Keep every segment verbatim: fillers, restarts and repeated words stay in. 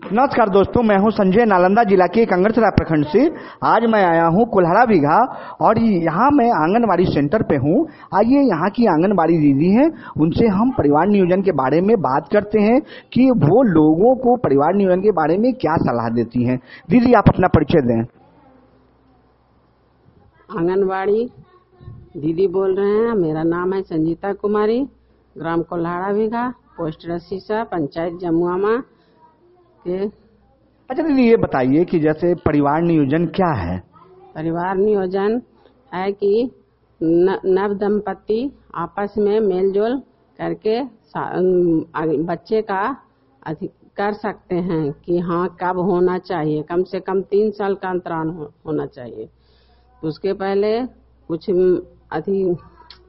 नमस्कार दोस्तों, मैं हूं संजय, नालंदा जिला के कंगड़सरा प्रखंड से। आज मैं आया हूं कुल्हाड़ा बीघा और यहां मैं आंगनबाड़ी सेंटर पे हूं। आइए यहाँ की आंगनबाड़ी दीदी हैं, उनसे हम परिवार नियोजन के बारे में बात करते हैं कि वो लोगों को परिवार नियोजन के बारे में क्या सलाह देती हैं। दीदी, आप अपना परिचय दें। आंगनबाड़ी दीदी बोल रहे हैं। मेरा नाम है संजीता कुमारी, ग्राम कुल्हाड़ा बीघा, पोस्ट रसीसा, पंचायत जमुआमा के। अच्छा दीदी, ये बताइए कि जैसे परिवार नियोजन क्या है? परिवार नियोजन है कि नव दंपति आपस में मेलजोल करके बच्चे का अधिक कर सकते हैं कि हाँ कब होना चाहिए। कम से कम तीन साल का अंतराल हो, होना चाहिए। उसके पहले कुछ अधिक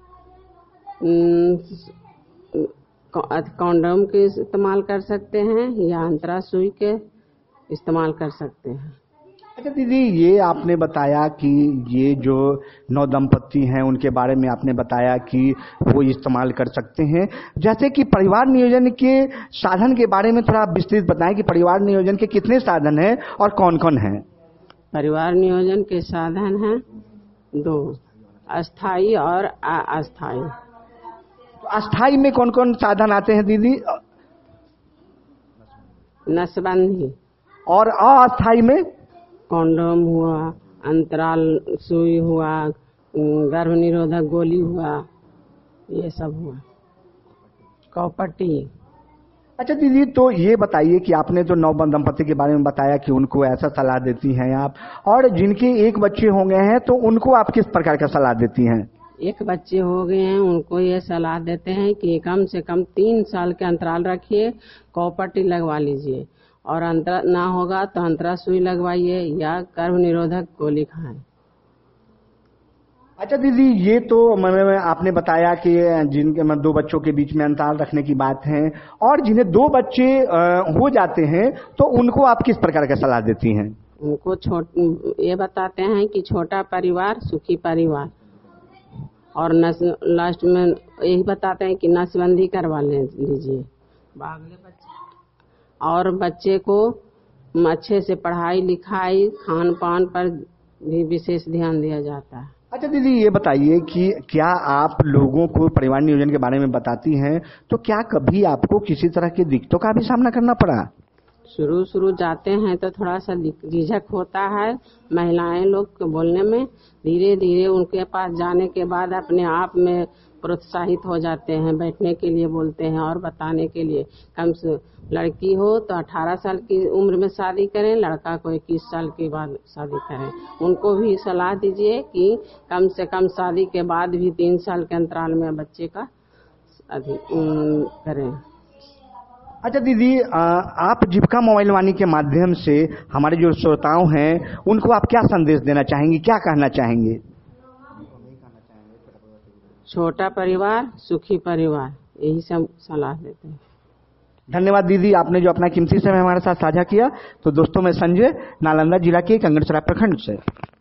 कॉन्डोम के इस्तेमाल कर सकते हैं या अंतरा सुई के इस्तेमाल कर सकते हैं। अच्छा दीदी, ये आपने बताया कि ये जो नौ दंपति हैं उनके बारे में आपने बताया कि वो इस्तेमाल कर सकते हैं। जैसे कि परिवार नियोजन के साधन के बारे में थोड़ा विस्तृत बताएं कि परिवार नियोजन के कितने साधन हैं और कौन कौन हैं? परिवार नियोजन के साधन हैं दो, अस्थाई और अस्थाई। अस्थाई में कौन कौन साधन आते हैं दीदी? नसबंदी। और अस्थाई में? कॉन्डोम हुआ, अंतराल सुई हुआ, गर्भ निरोधक गोली हुआ, ये सब हुआ, कौपट्टी। अच्छा दीदी, तो ये बताइए कि आपने तो नौ दंपति के बारे में बताया कि उनको ऐसा सलाह देती हैं आप, और जिनके एक बच्चे हो गए हैं तो उनको आप किस प्रकार का सलाह देती हैं? एक बच्चे हो गए हैं उनको ये सलाह देते हैं कि कम से कम तीन साल के अंतराल रखिए, कौपट्टी लगवा लीजिए, और अंतरा ना होगा तो अंतरा सुई लगवाइए या गर्भ निरोधक गोली खाएं। अच्छा दीदी, ये तो मैंने आपने बताया कि जिनके मतलब दो बच्चों के बीच में अंतराल रखने की बात है, और जिन्हें दो बच्चे हो जाते हैं तो उनको आप किस प्रकार का सलाह देती हैं? उनको छोट ये बताते हैं कि छोटा परिवार सुखी परिवार, और नस लास्ट में यही बताते हैं कि नसबंदी करवा लीजिए और बच्चे को अच्छे से पढ़ाई लिखाई खान पान पर भी विशेष ध्यान दिया जाता है। अच्छा दीदी, ये बताइए कि क्या आप लोगों को परिवार नियोजन के बारे में बताती हैं तो क्या कभी आपको किसी तरह की दिक्कतों का भी सामना करना पड़ा? शुरू शुरू जाते हैं तो थोड़ा सा झिझक होता है महिलाएं लोग के बोलने में। धीरे धीरे उनके पास जाने के बाद अपने आप में प्रोत्साहित हो जाते हैं, बैठने के लिए बोलते हैं और बताने के लिए। कम से लड़की हो तो अठारह साल की उम्र में शादी करें, लड़का को इक्कीस साल के बाद शादी करें। उनको भी सलाह दीजिए कि कम से कम शादी के बाद भी तीन साल के अंतराल में बच्चे का अधिक करें। अच्छा दीदी, आप जीविका मोबाइल वाणी के माध्यम से हमारे जो श्रोताओं हैं उनको आप क्या संदेश देना चाहेंगे, क्या कहना चाहेंगे? छोटा परिवार सुखी परिवार, यही सब सलाह देते हैं। धन्यवाद दीदी, आपने जो अपना कीमती समय हमारे साथ साझा किया। तो दोस्तों, मैं संजय, नालंदा जिला के कंगड़सरा प्रखंड से।